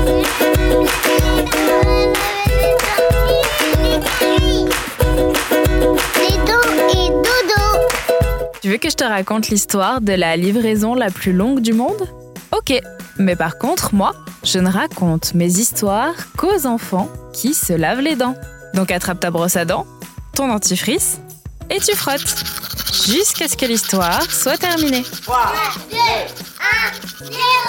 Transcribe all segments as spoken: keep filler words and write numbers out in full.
Tu veux que je te raconte l'histoire de la livraison la plus longue du monde ? Ok, mais par contre, moi, je ne raconte mes histoires qu'aux enfants qui se lavent les dents. Donc attrape ta brosse à dents, ton dentifrice, et tu frottes, jusqu'à ce que l'histoire soit terminée. trois, deux, un,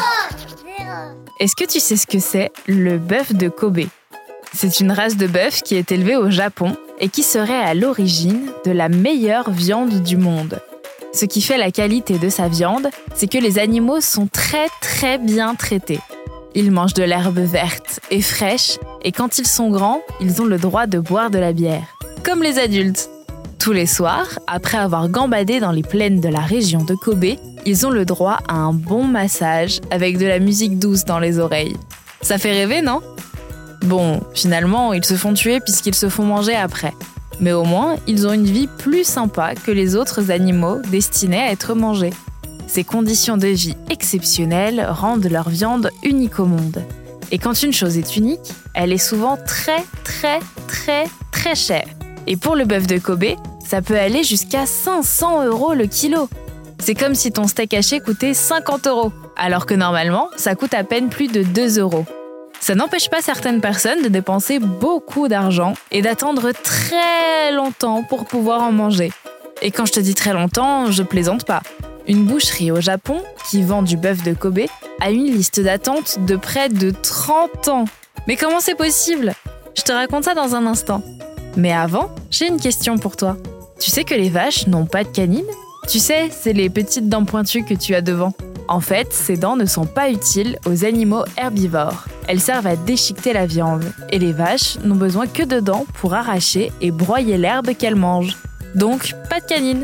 zéro. Est-ce que tu sais ce que c'est le bœuf de Kobe ? C'est une race de bœuf qui est élevée au Japon et qui serait à l'origine de la meilleure viande du monde. Ce qui fait la qualité de sa viande, c'est que les animaux sont très très bien traités. Ils mangent de l'herbe verte et fraîche, et quand ils sont grands, ils ont le droit de boire de la bière, comme les adultes. Tous les soirs, après avoir gambadé dans les plaines de la région de Kobe, ils ont le droit à un bon massage avec de la musique douce dans les oreilles. Ça fait rêver, non ? Bon, finalement, ils se font tuer puisqu'ils se font manger après. Mais au moins, ils ont une vie plus sympa que les autres animaux destinés à être mangés. Ces conditions de vie exceptionnelles rendent leur viande unique au monde. Et quand une chose est unique, elle est souvent très, très, très, très chère. Et pour le bœuf de Kobe, ça peut aller jusqu'à cinq cents euros le kilo. C'est comme si ton steak haché coûtait cinquante euros, alors que normalement, ça coûte à peine plus de deux euros. Ça n'empêche pas certaines personnes de dépenser beaucoup d'argent et d'attendre très longtemps pour pouvoir en manger. Et quand je te dis très longtemps, je plaisante pas. Une boucherie au Japon, qui vend du bœuf de Kobe, a une liste d'attente de près de trente ans. Mais comment c'est possible ? Je te raconte ça dans un instant. Mais avant, j'ai une question pour toi. Tu sais que les vaches n'ont pas de canines ? Tu sais, c'est les petites dents pointues que tu as devant. En fait, ces dents ne sont pas utiles aux animaux herbivores. Elles servent à déchiqueter la viande. Et les vaches n'ont besoin que de dents pour arracher et broyer l'herbe qu'elles mangent. Donc, pas de canines.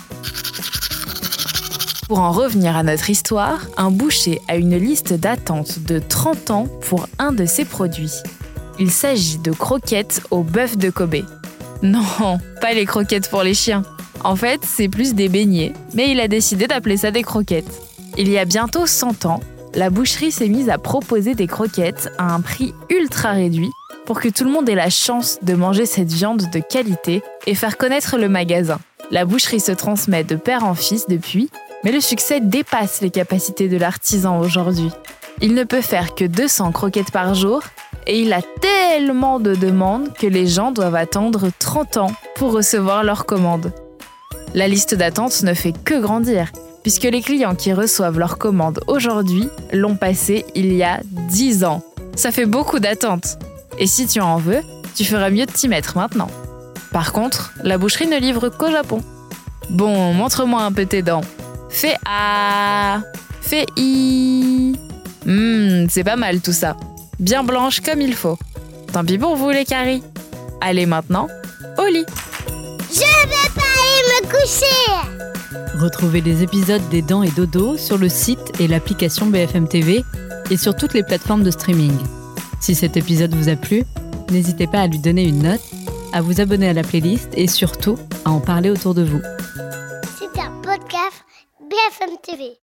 Pour en revenir à notre histoire, un boucher a une liste d'attente de trente ans pour un de ses produits. Il s'agit de croquettes au bœuf de Kobe. Non, pas les croquettes pour les chiens. En fait, c'est plus des beignets, mais il a décidé d'appeler ça des croquettes. Il y a bientôt cent ans, la boucherie s'est mise à proposer des croquettes à un prix ultra réduit pour que tout le monde ait la chance de manger cette viande de qualité et faire connaître le magasin. La boucherie se transmet de père en fils depuis, mais le succès dépasse les capacités de l'artisan aujourd'hui. Il ne peut faire que deux cents croquettes par jour et il a tellement de demandes que les gens doivent attendre trente ans pour recevoir leur commande. La liste d'attente ne fait que grandir, puisque les clients qui reçoivent leur commande aujourd'hui l'ont passée il y a dix ans. Ça fait beaucoup d'attentes. Et si tu en veux, tu feras mieux de t'y mettre maintenant. Par contre, la boucherie ne livre qu'au Japon. Bon, montre-moi un peu tes dents. Fais A, fais I. Hum, c'est pas mal tout ça. Bien blanche comme il faut. Tant pis pour vous les caries. Allez maintenant, au lit. Je vais pas aller me coucher. Retrouvez les épisodes des Dents et Dodo sur le site et l'application B F M T V et sur toutes les plateformes de streaming. Si cet épisode vous a plu, n'hésitez pas à lui donner une note, à vous abonner à la playlist et surtout à en parler autour de vous. C'est un podcast B F M T V.